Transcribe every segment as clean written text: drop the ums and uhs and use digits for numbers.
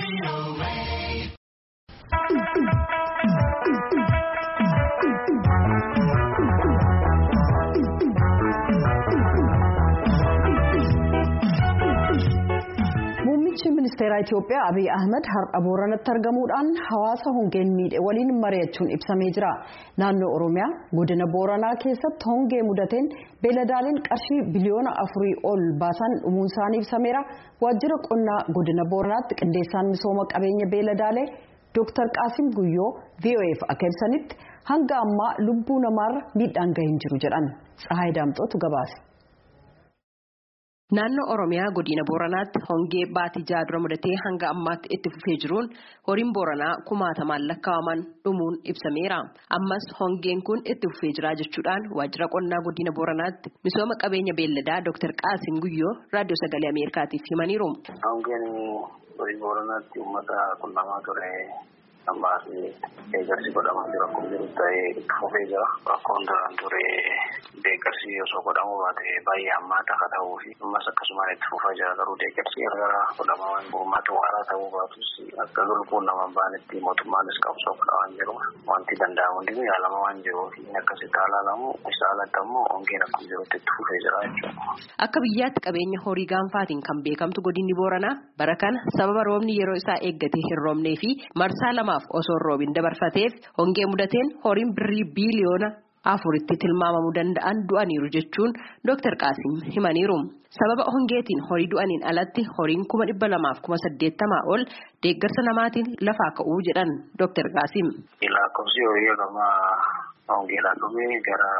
Ministeera Itoophiyaa Abiy Ahmed har'a Booranatti argamuudhaan hawaasa hongeen miidhe waliin mari'achuun ibsamee jira. Naannoo Oromiyaa godina Booranaa keessatti hongee mudateen beeladaaleen qarshii biliyoona 4 ol baasan dhumuun isaanii ibsameera. Waajjira qonnaa godina Booranaatti qindeessaan misooma qabeenya beeladaalee Dr. Qaasim Guyyoo VOA'f akka ibsanitti hanga ammaa lubbuu namaarra miidhaan gahee hin jiru jedhan. Tsahaay Daamxootu gabaase. Naannoo Oromiyaa godina Booranaatti hongee baatii jaadura mudatee hanga ammaatti itti fufee jiruun horiin Booranaa kumaatamaan lakkaa'aman dhumuun ibsameera. Ammas hongeen kun itti fufee jira jechuudhaan waajjira qonnaa godina Booranaatti misooma qabeenya beelladaa Dr. Qaasim Guyyoo raadiyoo sagalee Ameerikaatiif himaniiru. Hongeen godina Booranaatti uummata qunnamaa ture. Ammas deeggarsi godhamaa jiru akkuma jiru ta'ee fufee jira. Rakkoon duraan ture deeggarsi osoo godhamuu baate baay'ee hammaata akka ta'uu fi ammas akkasumaan itti fufaa jira. Garuu deeggarsi gara godhamaa uummata waaraa ta'uu baatus akka lubbuun namaan baanetti mootummaanis qabsoo godhamaa jiru. Wanti danda'amu hundi yaalama waan jiruuf akkasitti haalaalamu isa alatti ammoo hongeen akkuma jirutti itti fufee jira jechuudha. Akka biyyaatti qabeenya horii gaanfaatiin kan beekamtu godinni Booranaa bara kana sababa roobni yeroo isaa eeggatee hin roobnee fi marsaa lamaaf osoo roobin dabarfateef hongee mudateen horiin birrii biliyoona 4tti tilmaamamuu danda'an du'aniiru jechuun Dr. Qaasim himaniiru. Sababa hongeetiin horii du'aniin alatti horiin 280,080 ol deeggarsa namaatiin lafaa ka'uu jedhan Dr. Qaasim. Lakkoofsi horii gamaa hongeedhaan dhumee gara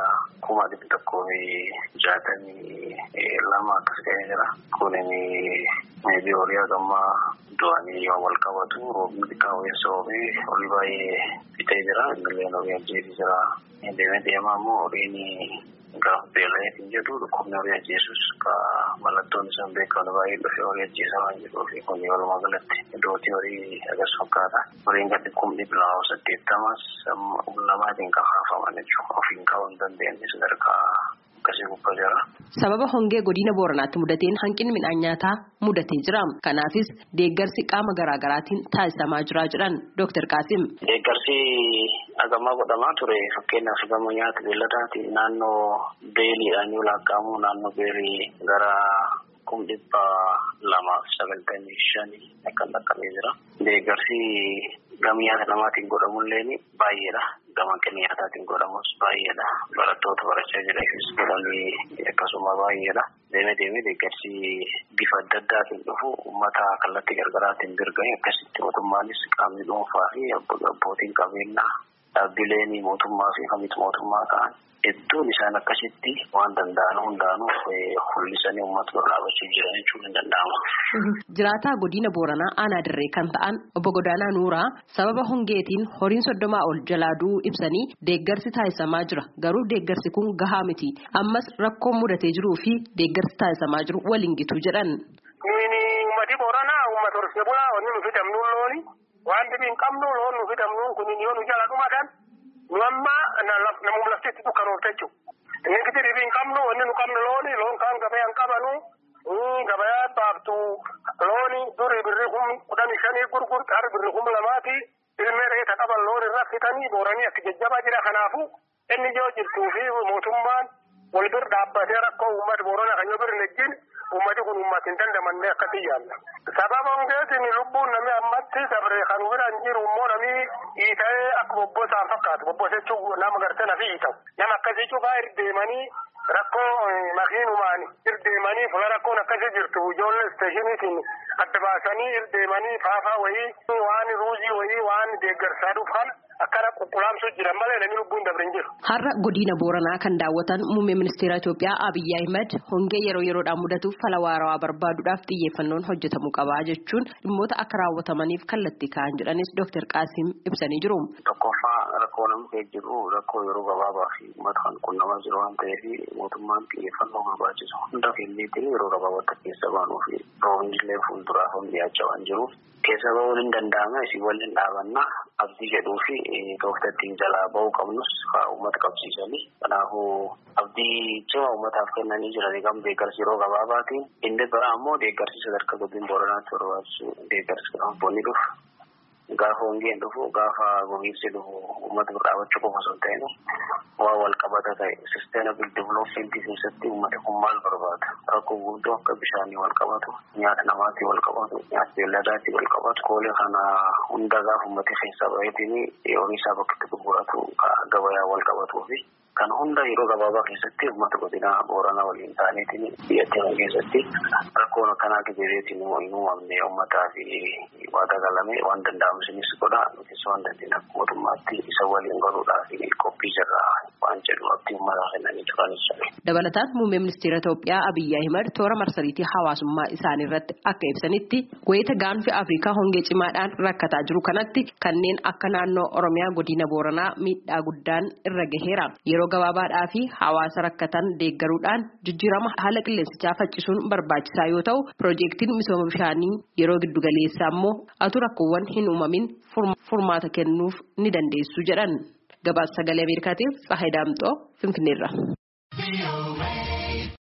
162 akkas ga'ee jira. Kunis horii gamaa du'anii yoo wal qabatu roobni xiqqaa weessa oomee horii baay'ee fixee jira. Illeen horii ajjeesii jira. Deemaa immoo horiin gaafa beela'eetiin jedhu dhukkubni horii ajjeesus mallattoon isaan beekamu baay'ee dhufee horii ajjeesaa waan jiruuf kun walumaa galatti iddootii horii agas fakkaata. Horiin gadi 180,080 lamaatiin kan haafaman jechuudha. Ofiin ka'uu hin dandeenye sadarkaa akkasii gubbaa jira. Sababa hongee godina Booranaatti mudateen hanqinni midhaan nyaataa mudatee jira. Kanaafis deeggarsi qaama garaagaraatiin taasisamaa jira jedhan Dr. Qaasim. Deeggarsi agamaa godhamaa ture fakkeenyaaf gama nyaata beelladaatiin naannoo beeliidhaan yoo lakkaa'amu naannoo beelii gara 295 akka lakkaa'amee jira. Deeggarsi gama nyaata namaatiin godhamullee baay'eedha. Gama nyaataan godhamus baay'eedha. Barattoota barachaa jiraniifis godhamee akkasuma baay'eedha. Deemee deeggarsi bifa adda addaatiin dhufu uummata kallattii gargaraatiin dirgame akkasitti mootummaanis qaamni dhuunfaa fi abbootiin qabeenyaa dhaabbileen mootummaa fi kan miti mootummaa ta'an hedduun isaan akkasitti waan danda'an hundaanuu hul'isanii uummata dura dhaabachuu jiran jechuun hin danda'amu. Jiraataa godina Booranaa aanaa dirree kan ta'an obbo Godaanaa Nuuraa sababa hongeetiin horiin 30 ol jalaa du'uu ibsanii deeggarsi taasisamaa jira. Garuu deeggarsi kun gahaa miti. Ammas rakkoon mudatee jiruu fi deeggarsi taasisamaa jiru waliin gitu jedhan. Uummati Booranaa uummata horsiisee bulaa wanni nu fidamnu looni waan dibiin qabnu loon nu fidamnu kun yoo nu jala dhumaadhaan nu amma namum laftitti dukkanuuf jechuudha. Inni gidi dibiin qabnu wanni nu qabnu looni loon kaan gabayaan qabanu gabayaa baaftu looni durii birrii 15 gurgurta har birrii 2 ilmee reeta qaban loon irra fitanii booranii akka jajjabaa jira. Kanaafu inni yoo jirtuu fi mootummaan wal bir dhaabbatee rakkoo uummata Booranaa kan yoo bir nejjin ummati kun ummati hin dandamannee akkatti yaalla. Sababa hongeetiin lubbuun namni ammatti dabree kan biraan jiru immoo namni hiita'ee akka bobbosaan fakkaatu. Bobbosechuu nama gartee nafi hiita'u. Nama akkasii cufaa irdeemanii rakkoo makiinumaan irdeemanii fuula rakkoon akkasii jirtu ijoollee isteeshiniitiin adda baasanii irdeemanii faafaa wayii waan ruuzii wayii waan deeggarsaa dhufan akkana quqqulaamsuu jiran malee namni lubbuun dabre hin jiru. Har'a godina Booranaa kan daawwatan muummee ministeera Itoophiyaa Abiy Ahmed hongee yeroo yeroodhaan mudatuuf fala waarawaa barbaaduudhaaf xiyyeeffannoon hojjetamuu qabaa jechuun dhimmoota akka raawwatamaniif kallattii kaa'an jedhanis Dr. Qaasim ibsanii jiru. Tokkoffaa rakkoo rakkoo namni jiru rakkoo yeroo gabaabaa fi uummata kan qunnamaa jiru waan ta'eef mootummaan xiyyeeffannoo barbaachisu hunda kenneetiin yeroo gabaabaatti keessa baanuu fi roobni illee fuulduraaf dhiyaachaa waan jiruuf keessa ba'uun hin danda'ama isin waliin dhaabannaa abdii jedhuu fi tooftattiin jalaa ba'uu qabnus uummata qabsiisanii kanaafuu abdii cimaa uummataaf kennanii jiranii kan deeggarsi yeroo gabaabaatiin inni biraa ammoo deeggarsi sadarkaa godina Booranaatti barbaachisu deeggarsi kanfoonni dhufu. Gaafa hongeen dhufu gaafa gogiinsi dhufu uummata bira dhaabachuu qofa osoo hin ta'in waa wal qabata ta'e sustainable development keessatti uummata kun maal barbaada rakkoo guddoo akka bishaanii wal qabatu nyaata namaatii wal qabatu nyaata beelladaatii wal qabatu koolee kana hunda gaafa uummata keessaa baay'atiin horii isaa bakka gurguratu gabayaa wal qabatuu fi kan hunda yeroo gabaabaa keessatti uummata godina Booranaa waliin ta'aniitiin biyyattii keessatti rakkoon akkanaa gibireetiin hin uumamne uummataa fi waadaa galame waan danda'amu isinis godha nutis waan dandeenye mootummaatti isa waliin godhuudhaa fi qophii jirraa waan jedhu abdii uummataa kennanii turanis. Dabalataan muummee ministeera Itoophiyaa Abiyyi Ahimad toora marsariitii hawaasummaa isaanii irratti akka ibsanitti wayita gaanfi Afrikaa hongee cimaadhaan rakkataa jiru kanatti kanneen akka naannoo Oromiyaa godina Booranaa miidhaa guddaan irra gaheera. Yeroo gabaabaadhaa fi hawaasa rakkatan deeggaruudhaan jijjiirama haala qilleensichaa faccisuun barbaachisaa yoo ta'u piroojeektiin misooma bishaanii yeroo giddu galeessaa immoo atu rakkoowwan hin uumamin furmaata kennuuf ni dandeessu jedhan. Gabaasa sagalee Ameerikaatiif Tsahaay Daamxoo Finfinneerra.